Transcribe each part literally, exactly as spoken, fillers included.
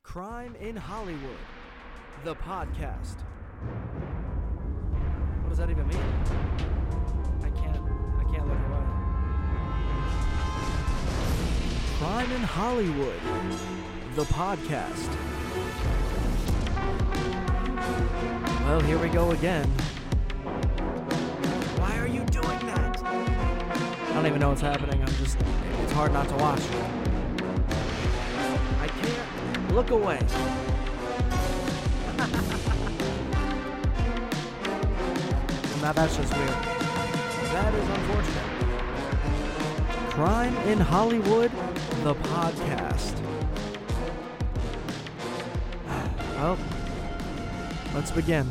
Crime in Hollywood, the podcast. What does that even mean? I can't, I can't look away. Crime in Hollywood, the podcast. Well, here we go again. Why are you doing that? I don't even know what's happening. I'm just, it's hard not to watch. I can't look away. Now that's just weird. That is unfortunate. Crime in Hollywood, the podcast. Well, let's begin.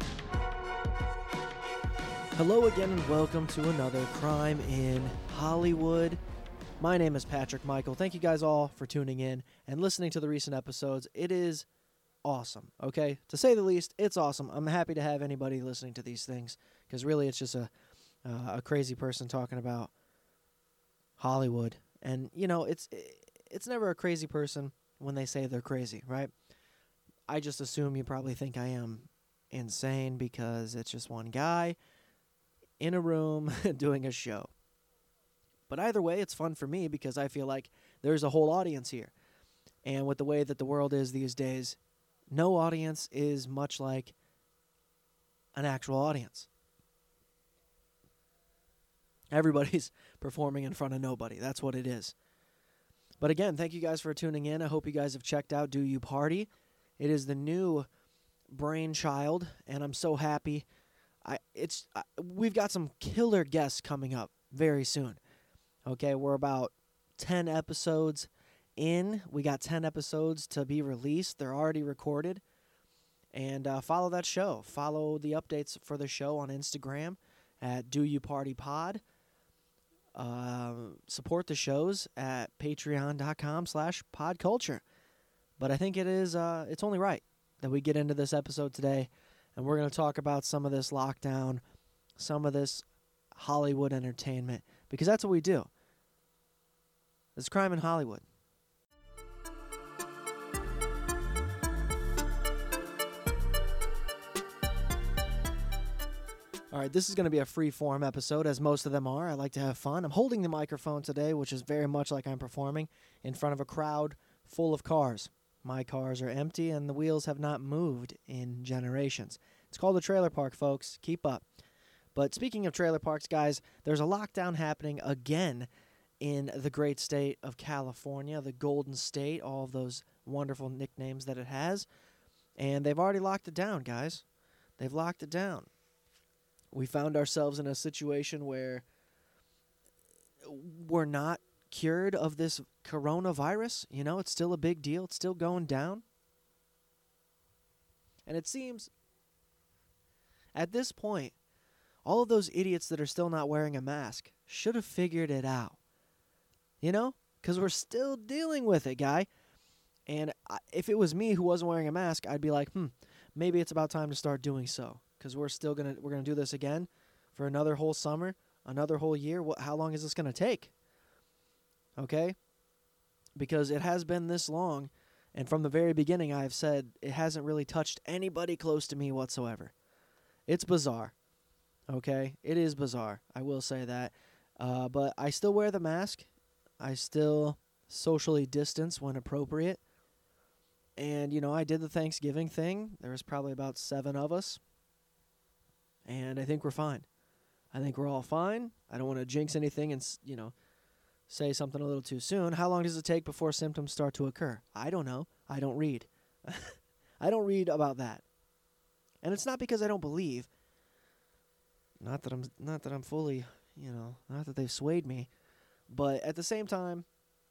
Hello again and welcome to another Crime in Hollywood. My name is Patrick Michael. Thank you guys all for tuning in and listening to the recent episodes. It is awesome, okay? To say the least, it's awesome. I'm happy to have anybody listening to these things because really it's just a uh, a crazy person talking about Hollywood. And, you know, it's it's never a crazy person when they say they're crazy, right? I just assume you probably think I am insane because it's just one guy in a room doing a show. But either way, it's fun for me because I feel like there's a whole audience here. And with the way that the world is these days, no audience is much like an actual audience. Everybody's performing in front of nobody. That's what it is. But again, thank you guys for tuning in. I hope you guys have checked out Do You Party. It is the new brainchild, and I'm so happy. I it's I, we've got some killer guests coming up very soon. Okay, we're about ten episodes in. We got ten episodes to be released. They're already recorded. And uh, follow that show. Follow the updates for the show on Instagram at Do You Party Pod. Uh, support the shows at patreon.com slash podculture. But I think it is, uh, it's only right that we get into this episode today. And we're going to talk about some of this lockdown, some of this Hollywood entertainment. Because that's what we do. It's Crime in Hollywood. All right, this is going to be a free-form episode, as most of them are. I like to have fun. I'm holding the microphone today, which is very much like I'm performing, in front of a crowd full of cars. My cars are empty, and the wheels have not moved in generations. It's called a trailer park, folks. Keep up. But speaking of trailer parks, guys, there's a lockdown happening again in the great state of California, the Golden State, all of those wonderful nicknames that it has. And they've already locked it down, guys. They've locked it down. We found ourselves in a situation where we're not cured of this coronavirus. You know, it's still a big deal. It's still going down. And it seems, at this point, all of those idiots that are still not wearing a mask should have figured it out. You know? Because we're still dealing with it, guy. And I, if it was me who wasn't wearing a mask, I'd be like, hmm, maybe it's about time to start doing so. Because we're still going to, we're going to do this again for another whole summer, another whole year. What, how long is this going to take? Okay? Because it has been this long. And from the very beginning, I have said it hasn't really touched anybody close to me whatsoever. It's bizarre. Okay? It is bizarre. I will say that. Uh, but I still wear the mask. I still socially distance when appropriate. And, you know, I did the Thanksgiving thing. There was probably about seven of us. And I think we're fine. I think we're all fine. I don't want to jinx anything and, you know, say something a little too soon. How long does it take before symptoms start to occur? I don't know. I don't read. I don't read about that. And it's not because I don't believe. Not that I'm not that I'm fully, you know, not that they've swayed me. But at the same time,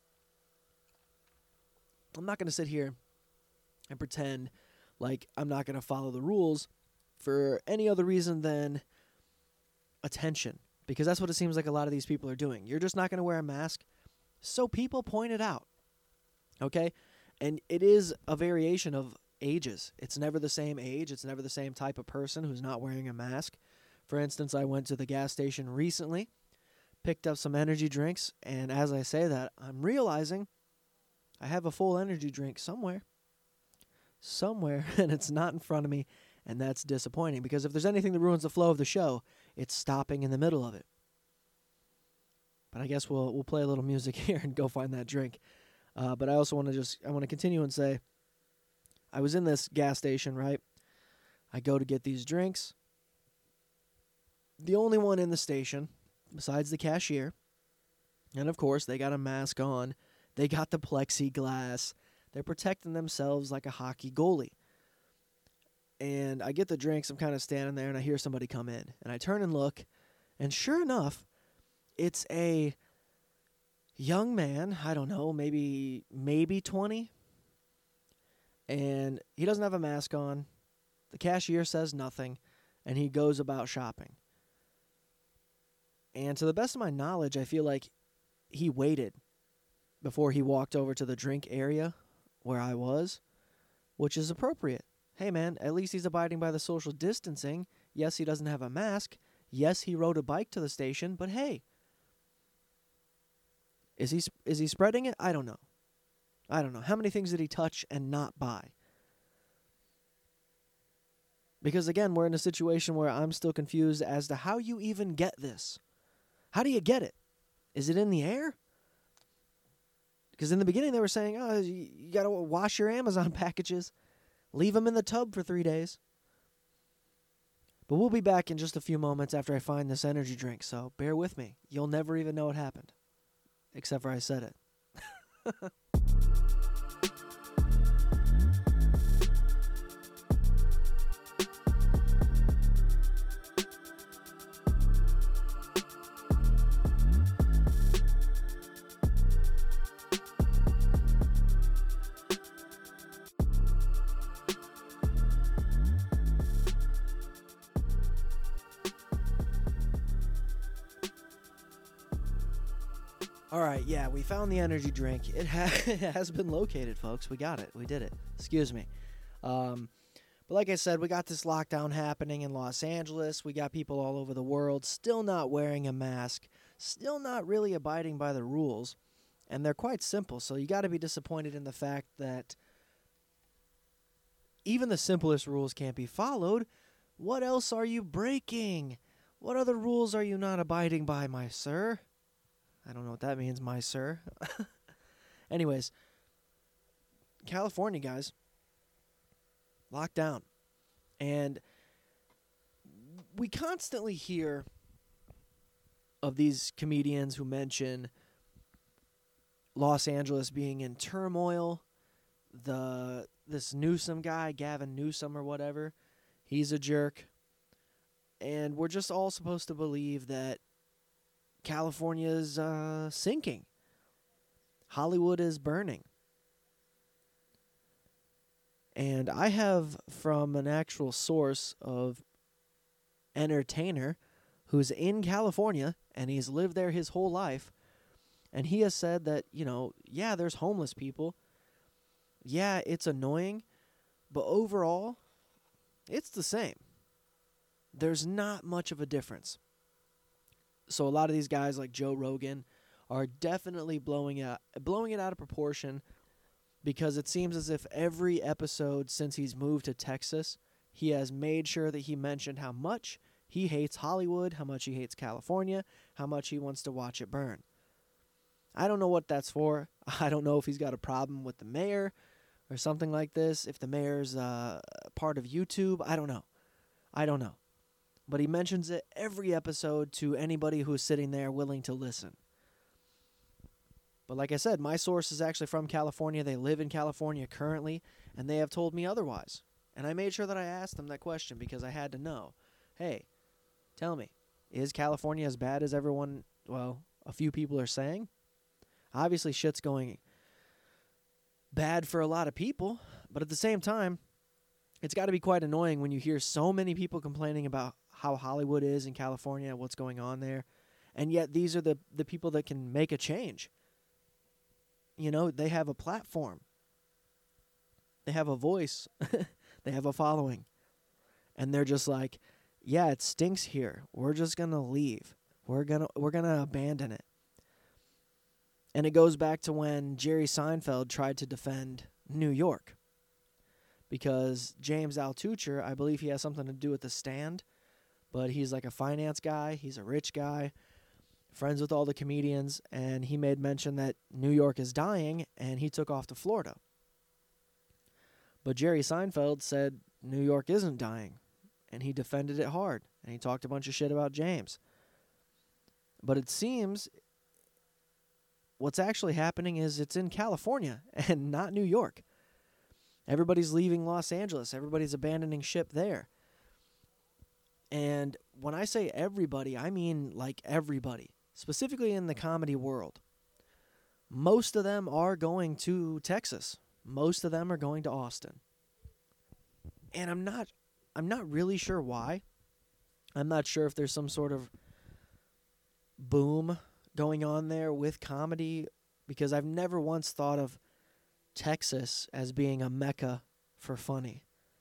I'm not going to sit here and pretend like I'm not going to follow the rules for any other reason than attention. Because that's what it seems like a lot of these people are doing. You're just not going to wear a mask, so people point it out. Okay? And it is a variation of ages. It's never the same age. It's never the same type of person who's not wearing a mask. For instance, I went to the gas station recently, picked up some energy drinks, and as I say that, I'm realizing I have a full energy drink somewhere. somewhere, and it's not in front of me, and that's disappointing, because if there's anything that ruins the flow of the show, it's stopping in the middle of it. But I guess we'll we'll play a little music here and go find that drink. Uh, but I also want to just I want to continue and say, I was in this gas station, right? I go to get these drinks. The only one in the station, besides the cashier, and of course they got a mask on. They got the plexiglass. They're protecting themselves like a hockey goalie. And I get the drinks. I'm kind of standing there, and I hear somebody come in. And I turn and look, and sure enough, it's a young man. I don't know, maybe maybe twenty. And he doesn't have a mask on. The cashier says nothing, and he goes about shopping. And to the best of my knowledge, I feel like he waited before he walked over to the drink area where I was, which is appropriate. Hey, man, at least he's abiding by the social distancing. Yes, he doesn't have a mask. Yes, he rode a bike to the station, but hey, is he is he spreading it? I don't know. I don't know. How many things did he touch and not buy? Because, again, we're in a situation where I'm still confused as to how you even get this. How do you get it? Is it in the air? Because in the beginning they were saying, oh, you, you got to wash your Amazon packages. Leave them in the tub for three days. But we'll be back in just a few moments after I find this energy drink, so bear with me. You'll never even know what happened. Except for I said it. All right, yeah, we found the energy drink. It, ha- it has been located, folks. We got it. We did it. Excuse me. Um, but like I said, we got this lockdown happening in Los Angeles. We got people all over the world still not wearing a mask, still not really abiding by the rules, and they're quite simple. So you got to be disappointed in the fact that even the simplest rules can't be followed. What else are you breaking? What other rules are you not abiding by, my sir? I don't know what that means, my sir. Anyways, California, guys, locked down. And we constantly hear of these comedians who mention Los Angeles being in turmoil. The this Newsom guy, Gavin Newsom or whatever, he's a jerk. And we're just all supposed to believe that California's uh, sinking. Hollywood is burning. And I have from an actual source of entertainer who's in California, and he's lived there his whole life, and he has said that, you know, yeah, there's homeless people. Yeah, it's annoying, but overall, it's the same. There's not much of a difference. So a lot of these guys like Joe Rogan are definitely blowing it, blowing it out of proportion, because it seems as if every episode since he's moved to Texas, he has made sure that he mentioned how much he hates Hollywood, how much he hates California, how much he wants to watch it burn. I don't know what that's for. I don't know if he's got a problem with the mayor or something like this, if the mayor's uh, part of YouTube. I don't know. I don't know. But he mentions it every episode to anybody who's sitting there willing to listen. But like I said, my source is actually from California. They live in California currently, and they have told me otherwise. And I made sure that I asked them that question because I had to know. Hey, tell me, is California as bad as everyone, well, a few people are saying? Obviously, shit's going bad for a lot of people, but at the same time, it's got to be quite annoying when you hear so many people complaining about how Hollywood is in California, what's going on there, and yet these are the, the people that can make a change. You know, they have a platform. They have a voice. They have a following. And they're just like, yeah, it stinks here. We're just going to leave. We're going to we're going to abandon it. And it goes back to when Jerry Seinfeld tried to defend New York. because James Altucher, I believe he has something to do with the stand, but he's like a finance guy. He's a rich guy, friends with all the comedians, and he made mention that New York is dying, and he took off to Florida. But Jerry Seinfeld said New York isn't dying, and he defended it hard, and he talked a bunch of shit about James. But it seems what's actually happening is it's in California and not New York. Everybody's leaving Los Angeles. Everybody's abandoning ship there. And when I say everybody, I mean like everybody, specifically in the comedy world. Most of them are going to Texas. Most of them are going to Austin. And I'm not I'm not really sure why. I'm not sure if there's some sort of boom going on there with comedy, because I've never once thought of Texas as being a mecca for funny.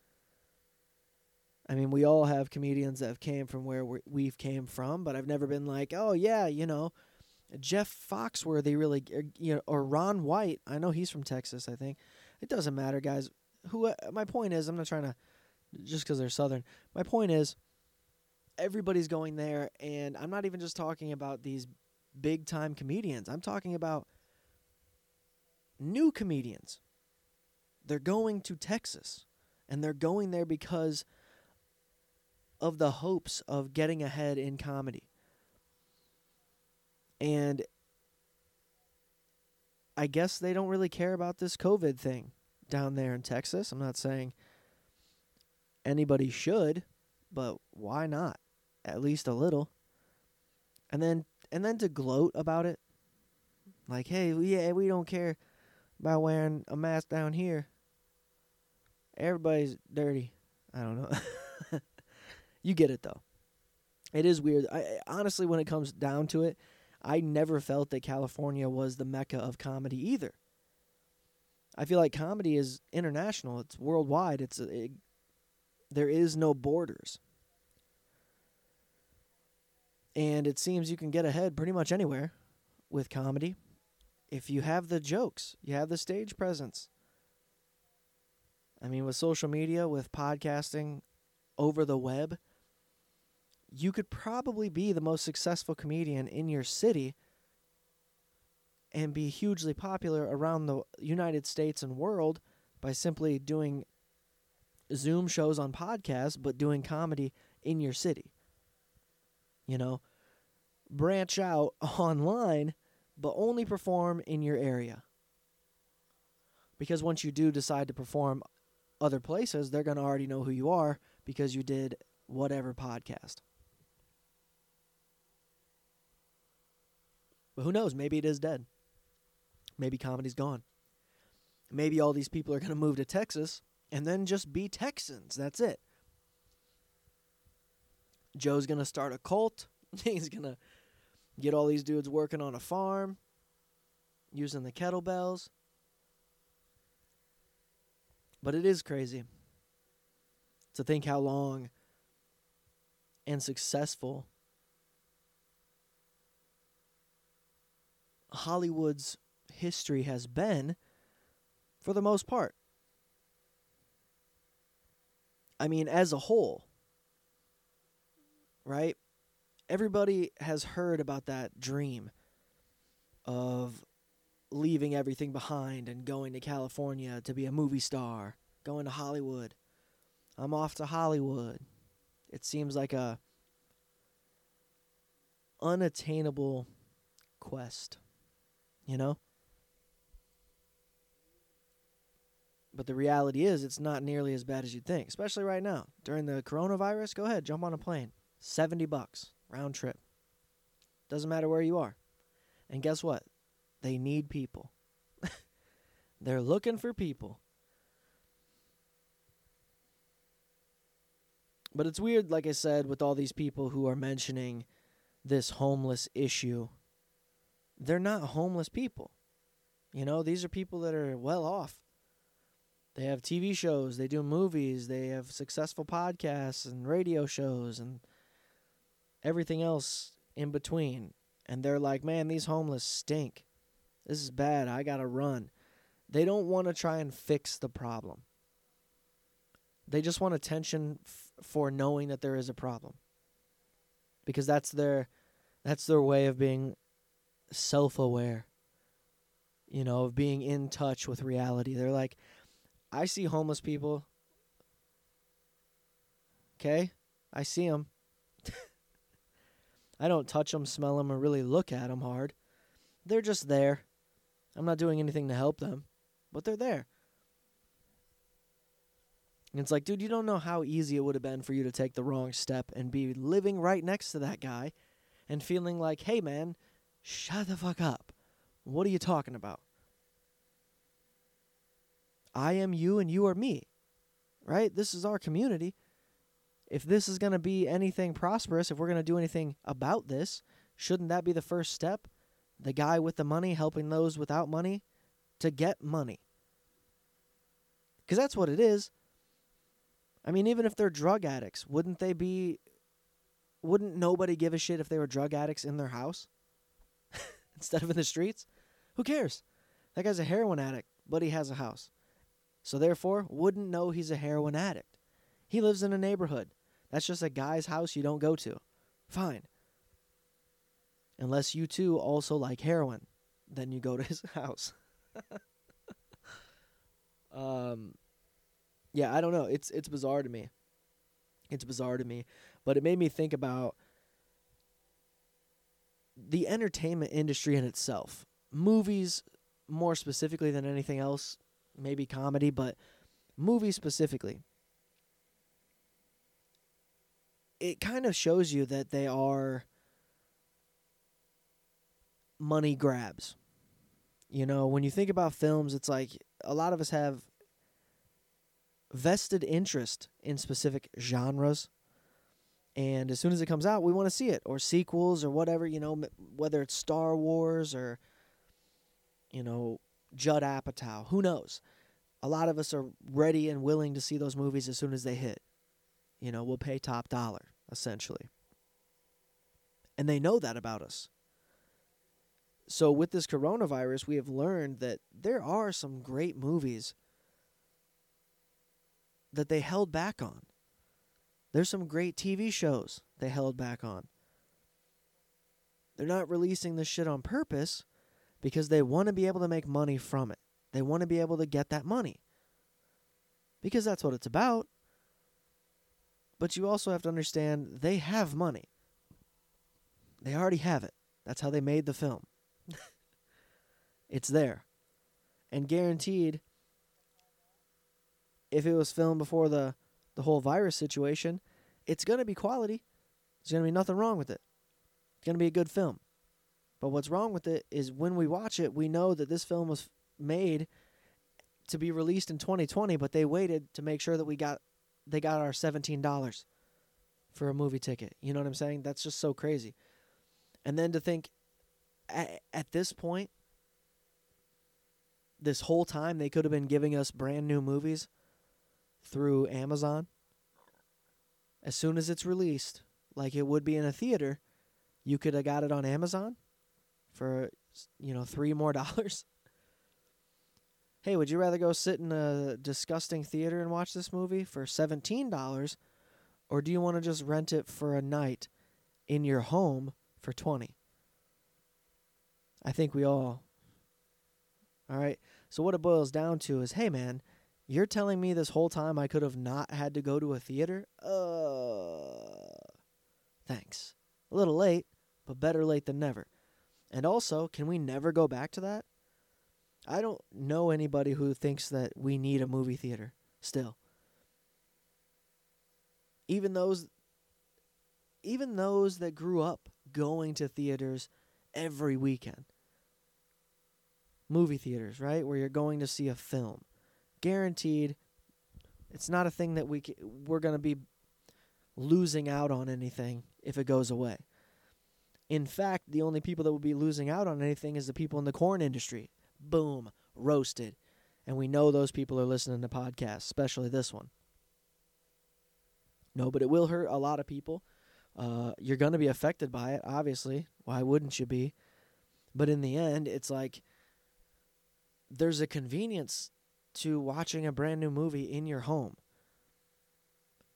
I mean, we all have comedians that have came from where we're, we've came from, but I've never been like, oh yeah, you know, Jeff Foxworthy really, or, you know, or Ron White. I know he's from Texas, I think. It doesn't matter, guys. Who? Uh, my point is, I'm not trying to, just because they're Southern. My point is, everybody's going there, and I'm not even just talking about these big-time comedians. I'm talking about new comedians. They're going to Texas, and they're going there because of the hopes of getting ahead in comedy. And I guess they don't really care about this COVID thing down there in Texas. I'm not saying anybody should, but why not? At least a little. And then and then to gloat about it. Like, hey, yeah, we don't care about wearing a mask down here. Everybody's dirty. I don't know. You get it, though. It is weird. I honestly, when it comes down to it, I never felt that California was the mecca of comedy either. I feel like comedy is international. It's worldwide. It's it, there is no borders. And it seems you can get ahead pretty much anywhere with comedy if you have the jokes, you have the stage presence. I mean, with social media, with podcasting over the web, you could probably be the most successful comedian in your city and be hugely popular around the United States and world by simply doing Zoom shows on podcasts, but doing comedy in your city. You know, branch out online, but only perform in your area. Because once you do decide to perform other places, they're going to already know who you are because you did whatever podcast. But who knows? Maybe it is dead. Maybe comedy's gone. Maybe all these people are going to move to Texas and then just be Texans. That's it. Joe's going to start a cult. He's going to get all these dudes working on a farm, using the kettlebells. But it is crazy to think how long and successful Hollywood's history has been for the most part. I mean, as a whole, right? Everybody has heard about that dream of leaving everything behind and going to California to be a movie star, going to Hollywood. I'm off to Hollywood. It seems like a unattainable quest, you know? But the reality is it's not nearly as bad as you'd think, especially right now. During the coronavirus, go ahead, jump on a plane. seventy bucks, round trip. Doesn't matter where you are. And guess what? They need people. They're looking for people. But it's weird, like I said, with all these people who are mentioning this homeless issue. They're not homeless people. You know, these are people that are well off. They have T V shows, they do movies, they have successful podcasts and radio shows and everything else in between. And they're like, man, these homeless stink. This is bad. I got to run. They don't want to try and fix the problem. They just want attention f- for knowing that there is a problem. Because that's their that's their way of being self-aware. You know, of being in touch with reality. They're like, I see homeless people. Okay? I see them. I don't touch them, smell them, or really look at them hard. They're just there. I'm not doing anything to help them, but they're there. And it's like, dude, you don't know how easy it would have been for you to take the wrong step and be living right next to that guy and feeling like, hey, man, shut the fuck up. What are you talking about? I am you and you are me, right? This is our community. If this is going to be anything prosperous, if we're going to do anything about this, shouldn't that be the first step? The guy with the money helping those without money to get money. Because that's what it is. I mean, even if they're drug addicts, wouldn't they be, wouldn't nobody give a shit if they were drug addicts in their house instead of in the streets? Who cares? That guy's a heroin addict, but he has a house. So therefore, wouldn't know he's a heroin addict. He lives in a neighborhood. That's just a guy's house you don't go to. Fine. Unless you too also like heroin. Then you go to his house. um, yeah, I don't know. It's it's bizarre to me. It's bizarre to me. But it made me think about the entertainment industry in itself. Movies, more specifically than anything else. Maybe comedy, but movies specifically. It kind of shows you that they are money grabs. You know, when you think about films, it's like a lot of us have vested interest in specific genres. And as soon as it comes out, we want to see it. Or sequels or whatever, you know, whether it's Star Wars or, you know, Judd Apatow. Who knows? A lot of us are ready and willing to see those movies as soon as they hit. You know, we'll pay top dollar, essentially. And they know that about us. So with this coronavirus, we have learned that there are some great movies that they held back on. There's some great T V shows they held back on. They're not releasing this shit on purpose because they want to be able to make money from it. They want to be able to get that money. Because that's what it's about. But you also have to understand they have money. They already have it. That's how they made the film. It's there. And guaranteed, if it was filmed before the, the whole virus situation, it's going to be quality. There's going to be nothing wrong with it. It's going to be a good film. But what's wrong with it is when we watch it, we know that this film was made to be released in twenty twenty, but they waited to make sure that we got they got our seventeen dollars for a movie ticket. You know what I'm saying? That's just so crazy. And then to think, at, at this point, this whole time they could have been giving us brand new movies through Amazon. As soon as it's released, like it would be in a theater, you could have got it on Amazon for, you know, three more dollars. Hey, would you rather go sit in a disgusting theater and watch this movie for seventeen dollars, or do you want to just rent it for a night in your home for twenty dollars? I think we all... All right, so what it boils down to is, hey, man, you're telling me this whole time I could have not had to go to a theater? Uh, thanks. A little late, but better late than never. And also, can we never go back to that? I don't know anybody who thinks that we need a movie theater still. Even those even those that grew up going to theaters every weekend. Movie theaters, right? Where you're going to see a film. Guaranteed, it's not a thing that we c- we're going to be losing out on anything if it goes away. In fact, the only people that will be losing out on anything is the people in the corn industry. Boom, roasted. And we know those people are listening to podcasts, especially this one. No, but it will hurt a lot of people. Uh, you're going to be affected by it, obviously. Why wouldn't you be? But in the end, it's like there's a convenience to watching a brand new movie in your home.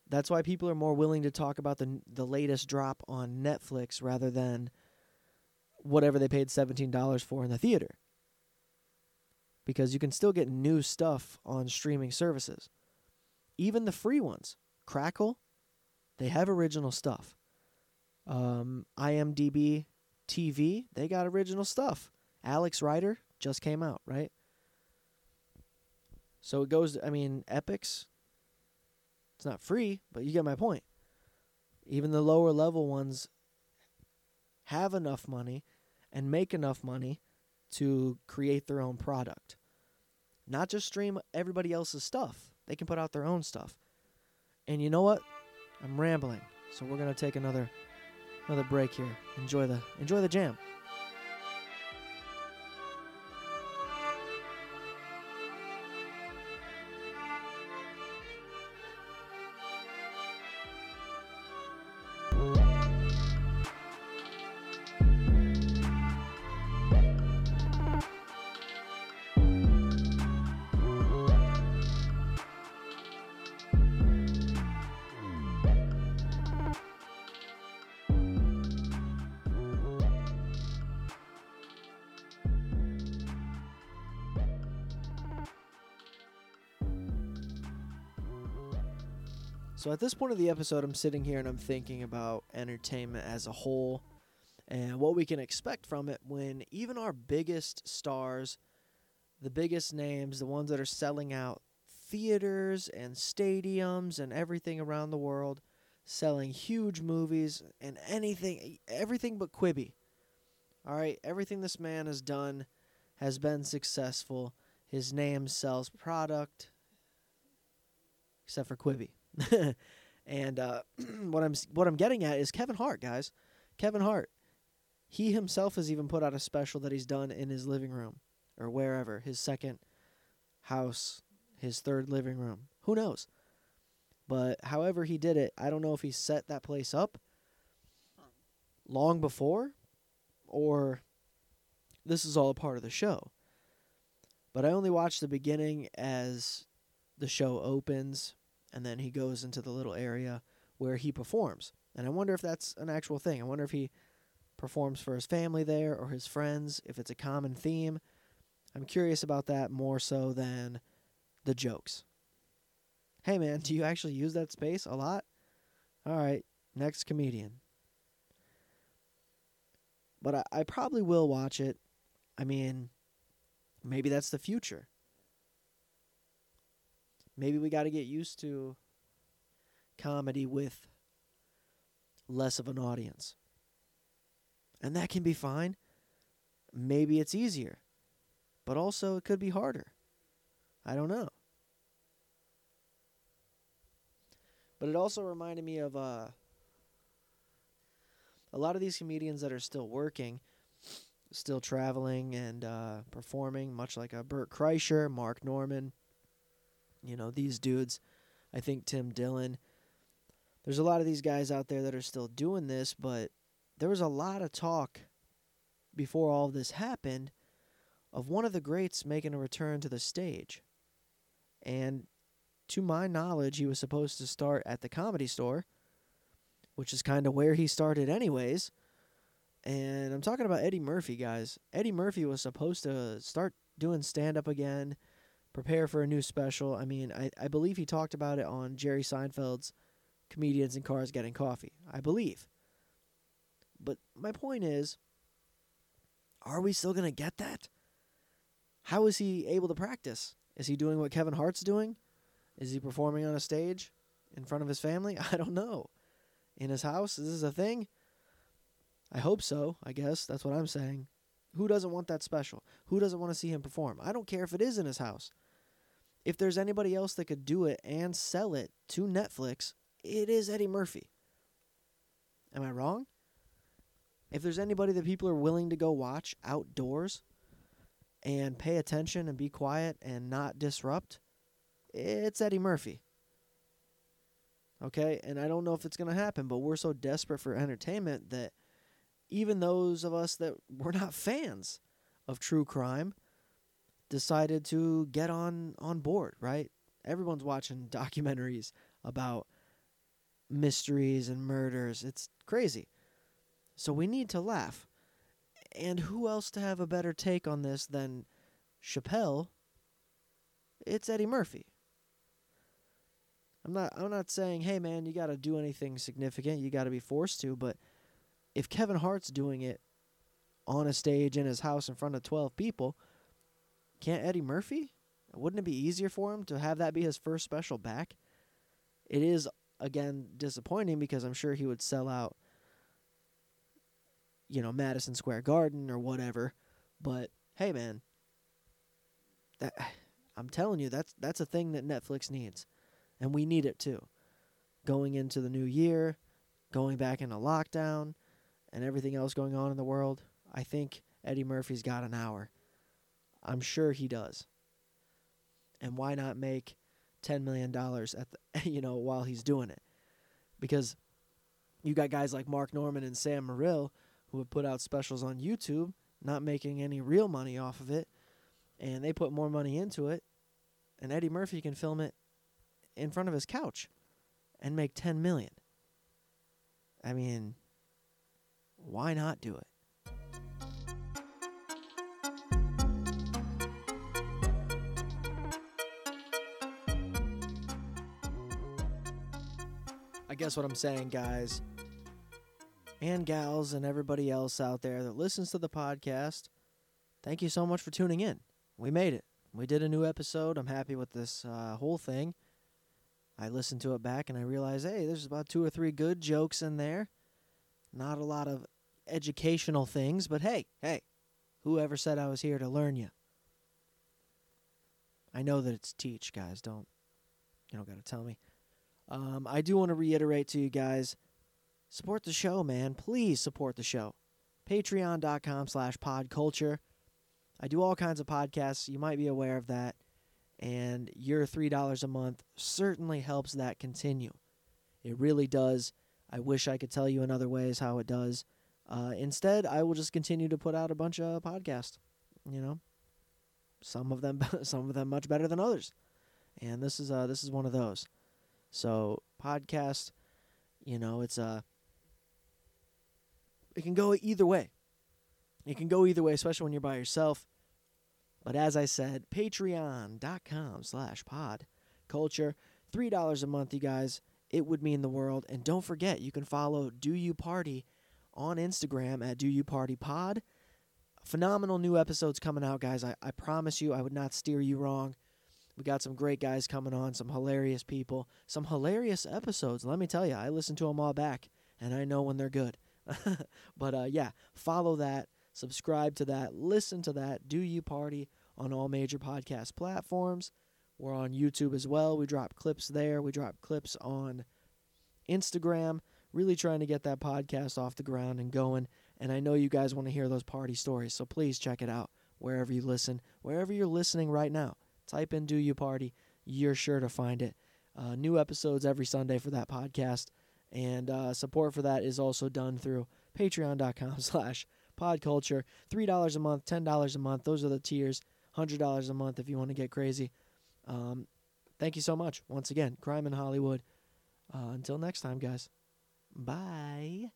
That's why people are more willing to talk about the the latest drop on Netflix rather than whatever they paid seventeen dollars for in the theater. Because you can still get new stuff on streaming services. Even the free ones. Crackle, they have original stuff. Um, IMDb T V, they got original stuff. Alex Rider just came out, right? So it goes, I mean, Epix, it's not free, but you get my point. Even the lower level ones have enough money and make enough money to create their own product. Not just stream everybody else's stuff. They can put out their own stuff. And you know what? I'm rambling, so we're gonna take another another break here. Enjoy the enjoy the jam. So at this point of the episode, I'm sitting here and I'm thinking about entertainment as a whole and what we can expect from it when even our biggest stars, the biggest names, the ones that are selling out theaters and stadiums and everything around the world, selling huge movies and anything, everything but Quibi. All right, everything this man has done has been successful. His name sells product, except for Quibi. and uh, what I'm what I'm getting at is Kevin Hart, guys. Kevin Hart. He himself has even put out a special that he's done in his living room or wherever, his second house, his third living room. Who knows? But however he did it, I don't know if he set that place up long before or this is all a part of the show. But I only watched the beginning as the show opens. And then he goes into the little area where he performs. And I wonder if that's an actual thing. I wonder if he performs for his family there or his friends, if it's a common theme. I'm curious about that more so than the jokes. Hey, man, do you actually use that space a lot? All right, next comedian. But I, I probably will watch it. I mean, maybe that's the future. Maybe we got to get used to comedy with less of an audience. And that can be fine. Maybe it's easier. But also it could be harder. I don't know. But it also reminded me of uh, a lot of these comedians that are still working, still traveling and uh, performing, much like a Bert Kreischer, Mark Norman. You know, these dudes, I think Tim Dillon. There's a lot of these guys out there that are still doing this, but there was a lot of talk before all of this happened of one of the greats making a return to the stage. And to my knowledge, he was supposed to start at the Comedy Store, which is kind of where he started anyways. And I'm talking about Eddie Murphy, guys. Eddie Murphy was supposed to start doing stand-up again, prepare for a new special. I mean, I, I believe he talked about it on Jerry Seinfeld's Comedians in Cars Getting Coffee. I believe. But my point is, are we still going to get that? How is he able to practice? Is he doing what Kevin Hart's doing? Is he performing on a stage in front of his family? I don't know. In his house? Is this a thing? I hope so, I guess. That's what I'm saying. Who doesn't want that special? Who doesn't want to see him perform? I don't care if it is in his house. If there's anybody else that could do it and sell it to Netflix, it is Eddie Murphy. Am I wrong? If there's anybody that people are willing to go watch outdoors and pay attention and be quiet and not disrupt, it's Eddie Murphy. Okay? And I don't know if it's going to happen, but we're so desperate for entertainment that even those of us that were not fans of true crime decided to get on, on board, right? Everyone's watching documentaries about mysteries and murders. It's crazy. So we need to laugh. And who else to have a better take on this than Chappelle? It's Eddie Murphy. I'm not I'm not saying, hey man, you got to do anything significant. You got to be forced to, but if Kevin Hart's doing it on a stage in his house in front of twelve people, can't Eddie Murphy? Wouldn't it be easier for him to have that be his first special back? It is, again, disappointing because I'm sure he would sell out, you know, Madison Square Garden or whatever. But hey, man, that I'm telling you, that's that's a thing that Netflix needs, and we need it too. Going into the new year, going back into lockdown, and everything else going on in the world, I think Eddie Murphy's got an hour. I'm sure he does. And why not make ten million dollars at the, you know, while he's doing it? Because you got guys like Mark Norman and Sam Morril who have put out specials on YouTube, not making any real money off of it, and they put more money into it, and Eddie Murphy can film it in front of his couch and make ten million dollars. I mean, why not do it? I guess what I'm saying, guys and gals and everybody else out there that listens to the podcast, thank you so much for tuning in. We made it. We did a new episode. I'm happy with this uh, whole thing. I listened to it back and I realized, hey, there's about two or three good jokes in there. Not a lot of educational things, but hey, hey, whoever said I was here to learn you? I know that it's teach, guys. Don't, you don't got to tell me. Um, I do want to reiterate to you guys, support the show, man. Please support the show. Patreon.com slash podculture. I do all kinds of podcasts. You might be aware of that. And your three dollars a month certainly helps that continue. It really does. I wish I could tell you in other ways how it does. Uh, instead, I will just continue to put out a bunch of podcasts. You know, some of them, some of them much better than others. And this is uh, this is one of those. So, podcast, you know, it's a, it can go either way. It can go either way, especially when you're by yourself. But as I said, patreon.com slash podculture, three dollars a month, you guys. It would mean the world. And don't forget, you can follow Do You Party on Instagram at Do You Party Pod. Phenomenal new episodes coming out, guys. I, I promise you, I would not steer you wrong. We got some great guys coming on, some hilarious people, some hilarious episodes. Let me tell you, I listen to them all back, and I know when they're good. But, uh, yeah, follow that, subscribe to that, listen to that, Do You Party on all major podcast platforms. We're on YouTube as well. We drop clips there. We drop clips on Instagram, really trying to get that podcast off the ground and going. And I know you guys want to hear those party stories, so please check it out wherever you listen, wherever you're listening right now. Type in Do You Party. You're sure to find it. Uh, new episodes every Sunday for that podcast. And uh, support for that is also done through patreon.com slash podculture. three dollars a month, ten dollars a month. Those are the tiers. one hundred dollars a month if you want to get crazy. Um, thank you so much. Once again, Crime in Hollywood. Uh, until next time, guys. Bye.